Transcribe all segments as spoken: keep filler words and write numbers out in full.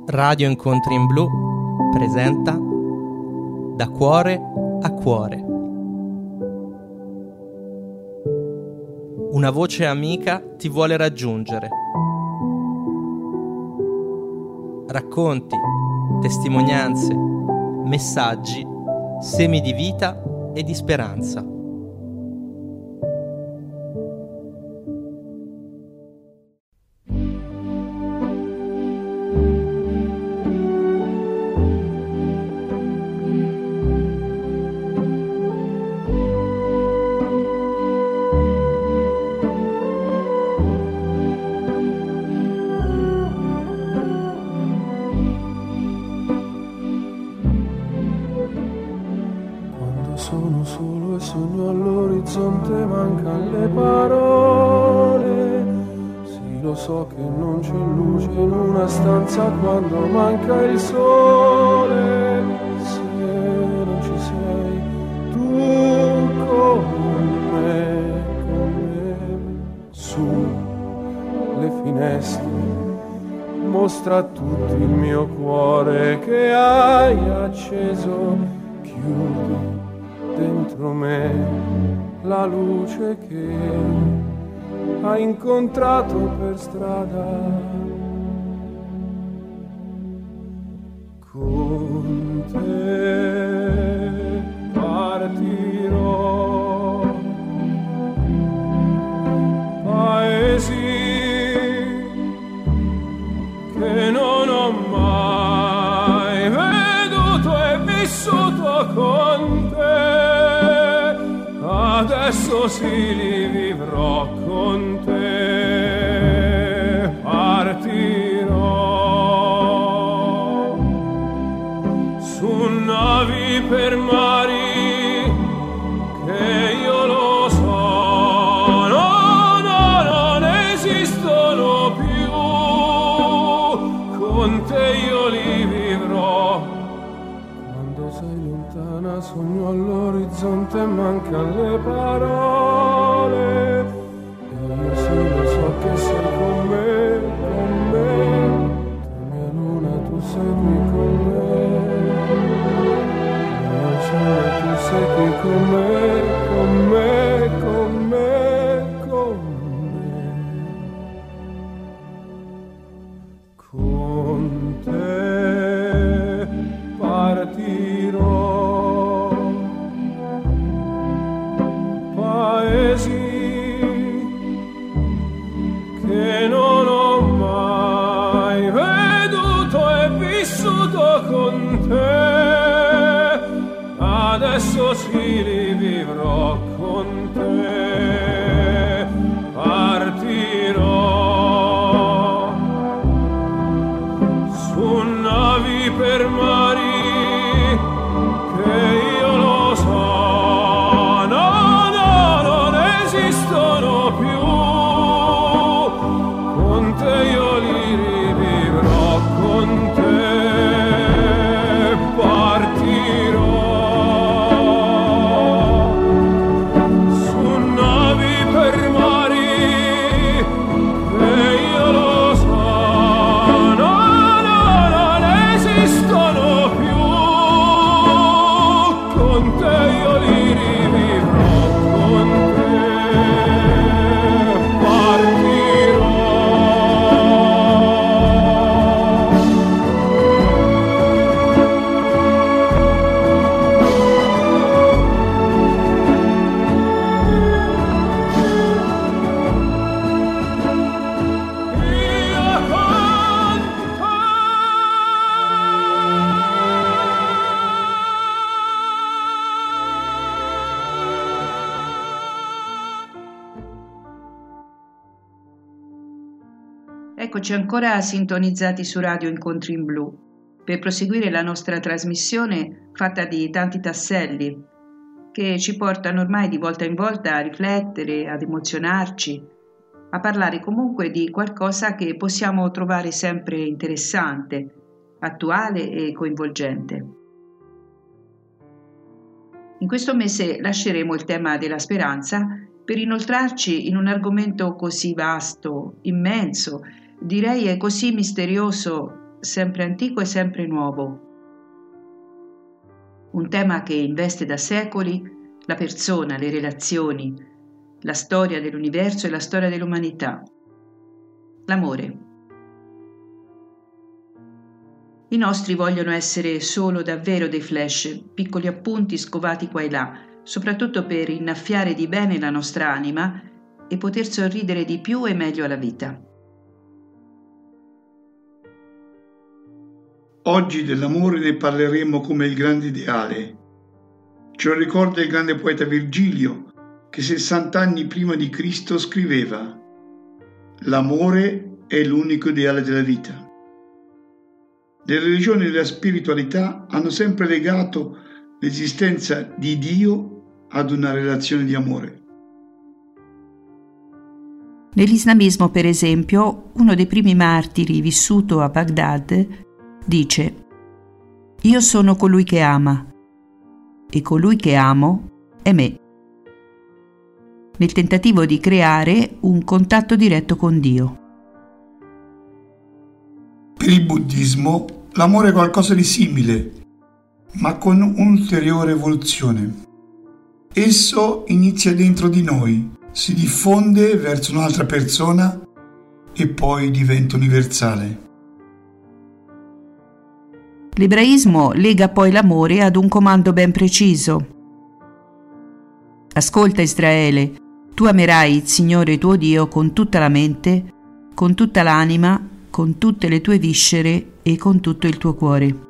Radio Incontri in Blu presenta Da cuore a cuore. Una voce amica ti vuole raggiungere. Racconti, testimonianze, messaggi, semi di vita e di speranza. Sono solo e sogno all'orizzonte, mancano le parole. Sì, lo so che non c'è luce in una stanza quando manca il sole. Se non ci sei tu con me, con me, su le finestre, mostra a tutti il mio cuore che hai acceso. Chiudi dentro me la luce che hai incontrato per strada. Con te partirò, paesi che non ho mai veduto e vissuto con te. Adesso sì li vivrò con te, partirò su navi per mari che io lo so, no, no, non esistono più, con te io li vivrò. Quando sei lontana sogno all'orizzonte, mancano le parole. E io sì lo so che sei con me, con me. Tu mia luna, tu sei qui con me. Mio sole, tu sei qui con me, con me, con me, con me. Con te partirò, paesi che non ho mai veduto e vissuto con te. Adesso sì li vivrò con te, partirò su navi per mari che io lo so, esistono più, con te io li rivivrò, con te partirò su navi per mari che io lo so, no, no, non esistono più, con te io li rivivrò, con te Eccoci ancora sintonizzati su Radio Incontri in Blu per proseguire la nostra trasmissione fatta di tanti tasselli che ci portano ormai di volta in volta a riflettere, ad emozionarci, a parlare comunque di qualcosa che possiamo trovare sempre interessante, attuale e coinvolgente. In questo mese lasceremo il tema della speranza per inoltrarci in un argomento così vasto, immenso, direi è così misterioso sempre antico e sempre nuovo. Un tema che investe da secoli la persona, le relazioni, la storia dell'universo e la storia dell'umanità. L'amore. I nostri vogliono essere solo davvero dei flash, piccoli appunti scovati qua e là, soprattutto per innaffiare di bene la nostra anima e poter sorridere di più e meglio alla vita. Oggi dell'amore ne parleremo come il grande ideale. Ce lo ricorda il grande poeta Virgilio, che sessant'anni prima di Cristo scriveva: «L'amore è l'unico ideale della vita». Le religioni e la spiritualità hanno sempre legato l'esistenza di Dio ad una relazione di amore. Nell'islamismo, per esempio, uno dei primi martiri vissuto a Baghdad dice: «Io sono colui che ama, e colui che amo è me», nel tentativo di creare un contatto diretto con Dio. Per il buddismo l'amore è qualcosa di simile, ma con un'ulteriore evoluzione. Esso inizia dentro di noi, si diffonde verso un'altra persona e poi diventa universale. L'ebraismo lega poi l'amore ad un comando ben preciso. Ascolta Israele, tu amerai il Signore tuo Dio con tutta la mente, con tutta l'anima, con tutte le tue viscere e con tutto il tuo cuore.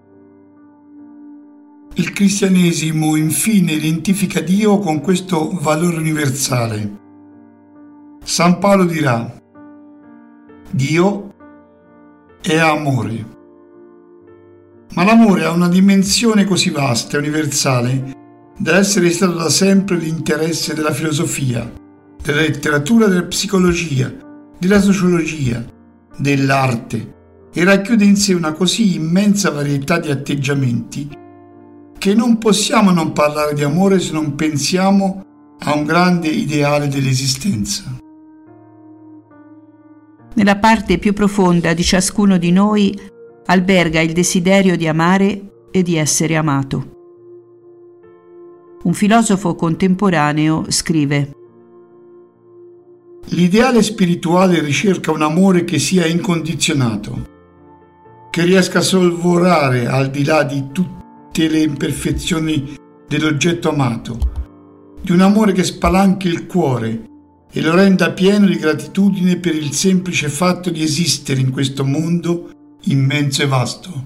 Il cristianesimo infine identifica Dio con questo valore universale. San Paolo dirà: Dio è amore. Ma l'amore ha una dimensione così vasta e universale da essere stato da sempre l'interesse della filosofia, della letteratura, della psicologia, della sociologia, dell'arte, e racchiude in sé una così immensa varietà di atteggiamenti che non possiamo non parlare di amore se non pensiamo a un grande ideale dell'esistenza. Nella parte più profonda di ciascuno di noi alberga il desiderio di amare e di essere amato. Un filosofo contemporaneo scrive: l'ideale spirituale ricerca un amore che sia incondizionato, che riesca a sorvolare al di là di tutte le imperfezioni dell'oggetto amato, di un amore che spalanchi il cuore e lo renda pieno di gratitudine per il semplice fatto di esistere in questo mondo immenso e vasto.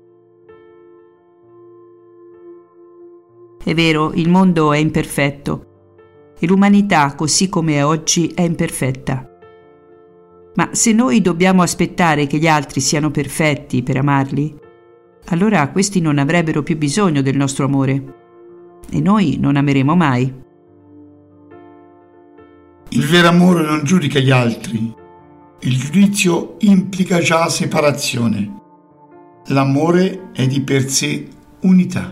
È vero, il mondo è imperfetto e l'umanità, così come è oggi, è imperfetta. Ma se noi dobbiamo aspettare che gli altri siano perfetti per amarli, allora questi non avrebbero più bisogno del nostro amore e noi non ameremo mai. Il vero amore non giudica gli altri. Il giudizio implica già separazione. L'amore è di per sé unità.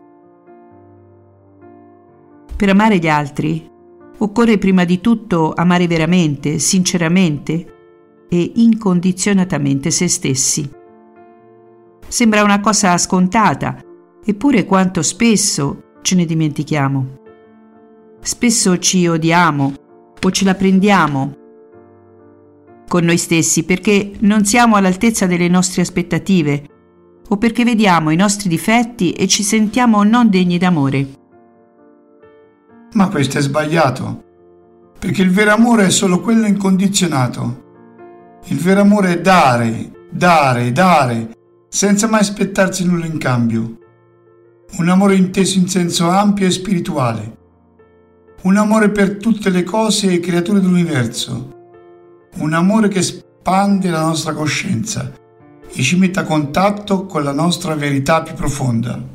Per amare gli altri occorre prima di tutto amare veramente, sinceramente e incondizionatamente se stessi. Sembra una cosa scontata, eppure quanto spesso ce ne dimentichiamo. Spesso ci odiamo o ce la prendiamo con noi stessi perché non siamo all'altezza delle nostre aspettative o perché vediamo i nostri difetti e ci sentiamo non degni d'amore. Ma questo è sbagliato, perché il vero amore è solo quello incondizionato. Il vero amore è dare, dare, dare, senza mai aspettarsi nulla in cambio. Un amore inteso in senso ampio e spirituale. Un amore per tutte le cose e creature dell'universo. Un amore che espande la nostra coscienza e ci mette a contatto con la nostra verità più profonda.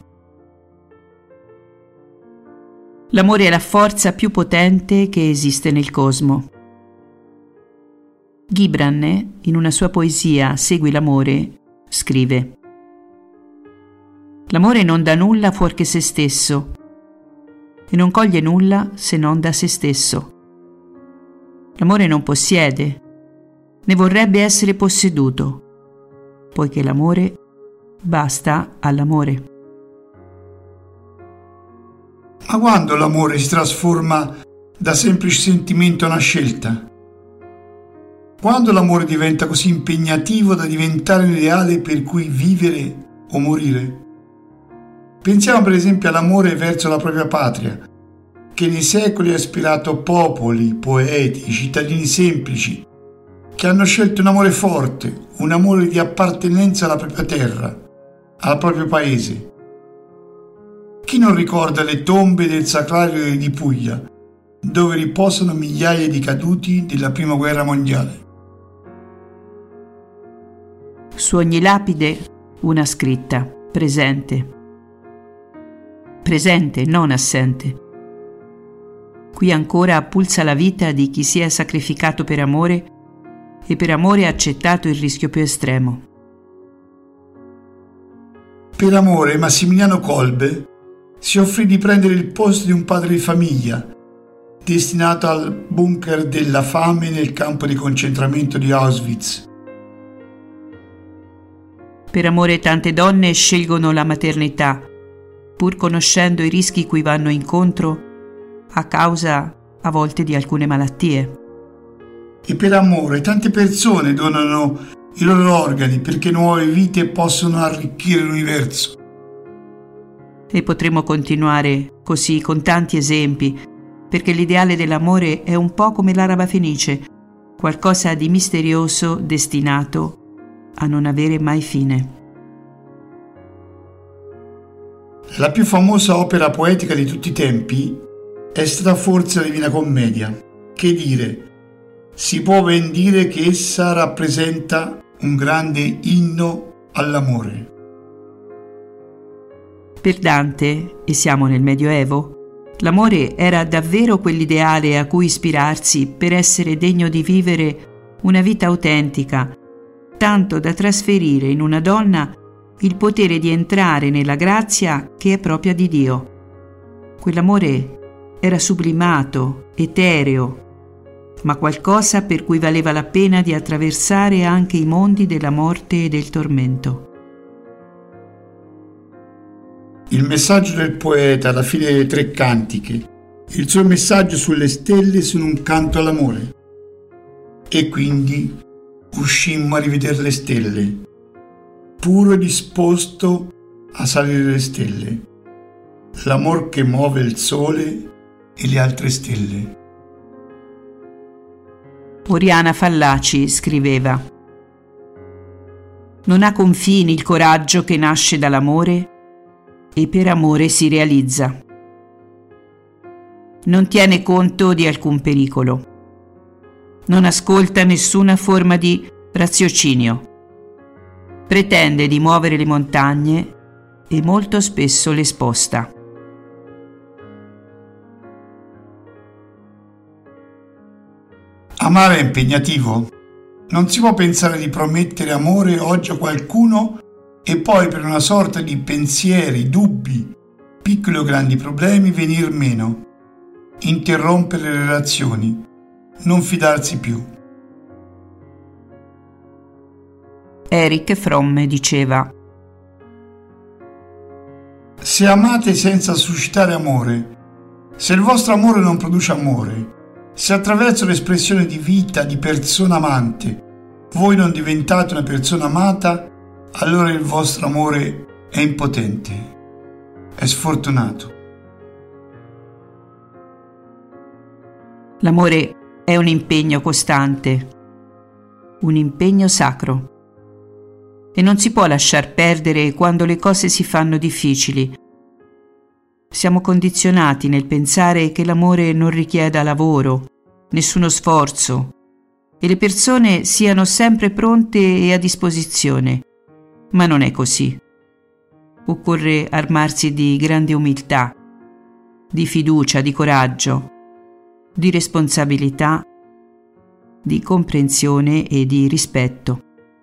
L'amore è la forza più potente che esiste nel cosmo. Gibran, in una sua poesia Segui l'amore, scrive: l'amore non dà nulla fuorché se stesso e non coglie nulla se non da se stesso. L'amore non possiede, né vorrebbe essere posseduto. poiché l'amore basta all'amore. Ma quando l'amore si trasforma da semplice sentimento a una scelta? Quando l'amore diventa così impegnativo da diventare un ideale per cui vivere o morire? Pensiamo per esempio all'amore verso la propria patria, che nei secoli ha ispirato popoli, poeti, cittadini semplici, che hanno scelto un amore forte, un amore di appartenenza alla propria terra, al proprio paese. Chi non ricorda le tombe del Sacrario di Puglia, dove riposano migliaia di caduti della Prima Guerra Mondiale? Su ogni lapide una scritta, presente. Presente, non assente. Qui ancora pulsa la vita di chi si è sacrificato per amore e per amore ha accettato il rischio più estremo. Per amore Massimiliano Kolbe si offrì di prendere il posto di un padre di famiglia, destinato al bunker della fame nel campo di concentramento di Auschwitz. Per amore tante donne scelgono la maternità, pur conoscendo i rischi cui vanno incontro a causa a volte di alcune malattie. E per amore tante persone donano i loro organi perché nuove vite possono arricchire l'universo. E potremmo continuare così con tanti esempi, perché l'ideale dell'amore è un po' come l'araba fenice, qualcosa di misterioso destinato a non avere mai fine. La più famosa opera poetica di tutti i tempi è stata forse la Divina Commedia. Che dire, si può ben dire che essa rappresenta un grande inno all'amore. Per Dante, e siamo nel Medioevo, l'amore era davvero quell'ideale a cui ispirarsi per essere degno di vivere una vita autentica, tanto da trasferire in una donna il potere di entrare nella grazia che è propria di Dio. Quell'amore era sublimato, etereo, ma qualcosa per cui valeva la pena di attraversare anche i mondi della morte e del tormento. Il messaggio del poeta alla fine delle tre cantiche, il suo messaggio sulle stelle sono un canto all'amore. E quindi uscimmo a rivedere le stelle, puro e disposto a salire le stelle, l'amor che muove il sole e le altre stelle. Oriana Fallaci scriveva: non ha confini il coraggio che nasce dall'amore e per amore si realizza. Non tiene conto di alcun pericolo. Non ascolta nessuna forma di raziocinio. Pretende di muovere le montagne e molto spesso le sposta. Amare è impegnativo. Non si può pensare di promettere amore oggi a qualcuno e poi per una sorta di pensieri, dubbi, piccoli o grandi problemi venir meno, interrompere le relazioni, non fidarsi più. Erich Fromm diceva: se amate senza suscitare amore, se il vostro amore non produce amore, se attraverso l'espressione di vita di persona amante voi non diventate una persona amata, allora il vostro amore è impotente, è sfortunato. L'amore è un impegno costante, un impegno sacro. E non si può lasciar perdere quando le cose si fanno difficili. Siamo condizionati nel pensare che l'amore non richieda lavoro, nessuno sforzo, e le persone siano sempre pronte e a disposizione. Ma non è così. Occorre armarsi di grande umiltà, di fiducia, di coraggio, di responsabilità, di comprensione e di rispetto.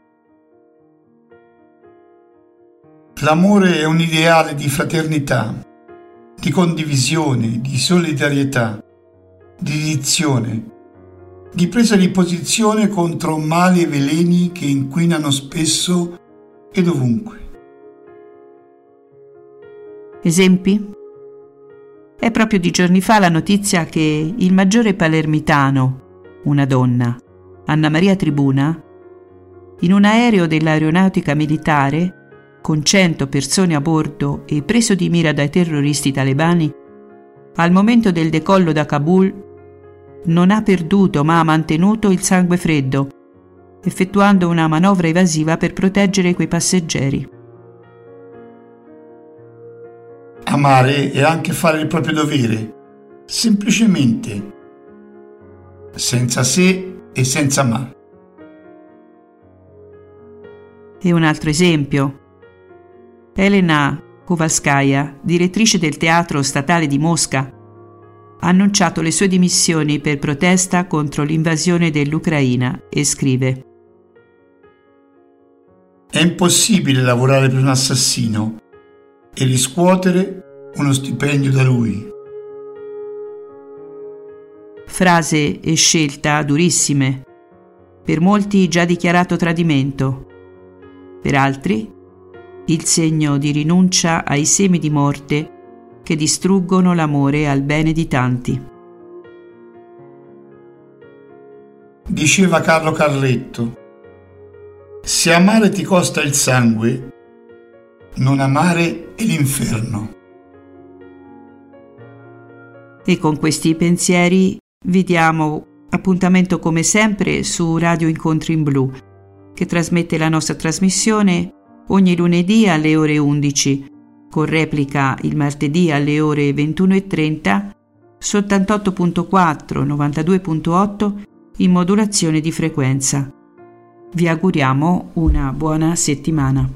L'amore è un ideale di fraternità, di condivisione, di solidarietà, di dedizione, di presa di posizione contro mali e veleni che inquinano spesso e dovunque. Esempi? È proprio di giorni fa la notizia che il maggiore palermitano, una donna, Anna Maria Tribuna, in un aereo dell'aeronautica militare, con cento persone a bordo e preso di mira dai terroristi talebani, al momento del decollo da Kabul non ha perduto ma ha mantenuto il sangue freddo, effettuando una manovra evasiva per proteggere quei passeggeri. Amare è anche fare il proprio dovere, semplicemente, senza se e senza ma. E un altro esempio. Elena Kovalskaya, direttrice del Teatro Statale di Mosca, ha annunciato le sue dimissioni per protesta contro l'invasione dell'Ucraina e scrive: È impossibile lavorare per un assassino e riscuotere uno stipendio da lui. Frase e scelta durissime, per molti già dichiarato tradimento, per altri il segno di rinuncia ai semi di morte che distruggono l'amore al bene di tanti. Diceva Carlo Carletto: se amare ti costa il sangue, non amare è l'inferno. E con questi pensieri vi diamo appuntamento come sempre su Radio Incontri in Blu, che trasmette la nostra trasmissione ogni lunedì alle ore undici, con replica il martedì alle ore ventuno e trenta su ottantotto virgola quattro novantadue virgola otto in modulazione di frequenza. Vi auguriamo una buona settimana.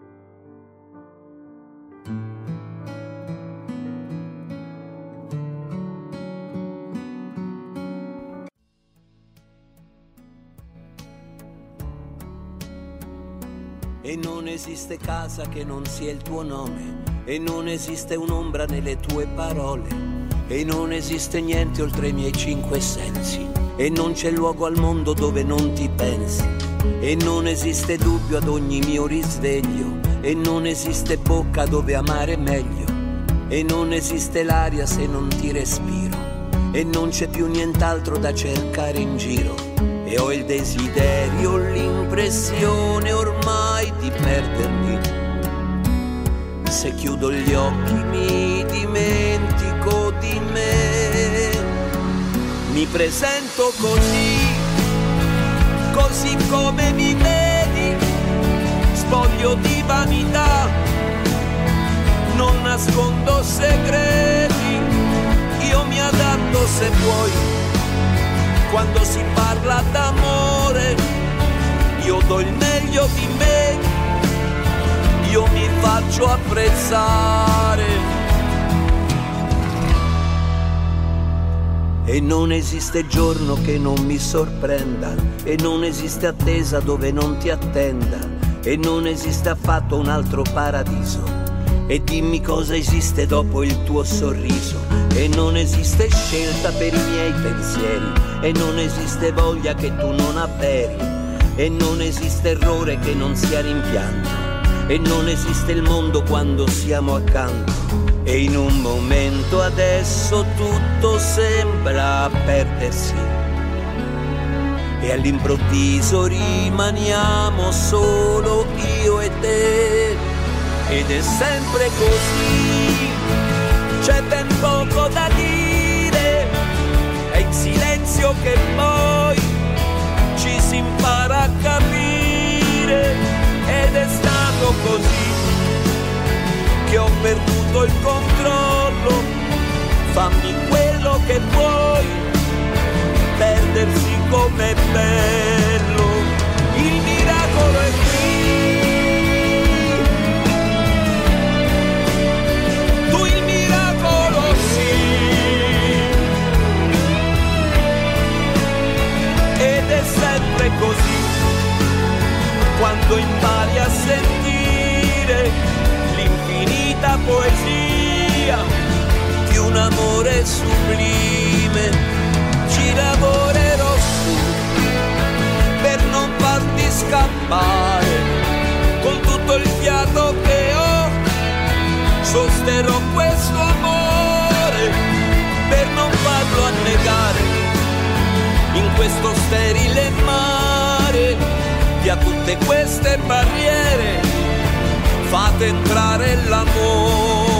E non esiste casa che non sia il tuo nome, e non esiste un'ombra nelle tue parole, e non esiste niente oltre i miei cinque sensi, e non c'è luogo al mondo dove non ti pensi, e non esiste dubbio ad ogni mio risveglio, e non esiste bocca dove amare meglio, e non esiste l'aria se non ti respiro, e non c'è più nient'altro da cercare in giro. E ho il desiderio, l'impressione ormai di perdermi. Se chiudo gli occhi mi dimentico di me. Mi presento così, così come mi vedi, spoglio di vanità, non nascondo segreti, io mi adatto se vuoi. Quando si parla d'amore, io do il meglio di me, io mi faccio apprezzare. E non esiste giorno che non mi sorprenda, e non esiste attesa dove non ti attenda, e non esiste affatto un altro paradiso. E dimmi cosa esiste dopo il tuo sorriso. E non esiste scelta per i miei pensieri, e non esiste voglia che tu non avveri, e non esiste errore che non sia rimpianto, e non esiste il mondo quando siamo accanto. E in un momento adesso tutto sembra perdersi, e all'improvviso rimaniamo solo io e te. Ed è sempre così, c'è ben poco da dire, è in silenzio che poi ci si impara a capire. Ed è stato così che ho perduto il controllo, fammi quello che vuoi, perdersi com'è bello, il miracolo è qui. Sempre così, quando impari a sentire l'infinita poesia di un amore sublime, ci lavorerò su per non farti scappare con tutto via tutte queste barriere, fate entrare l'amore.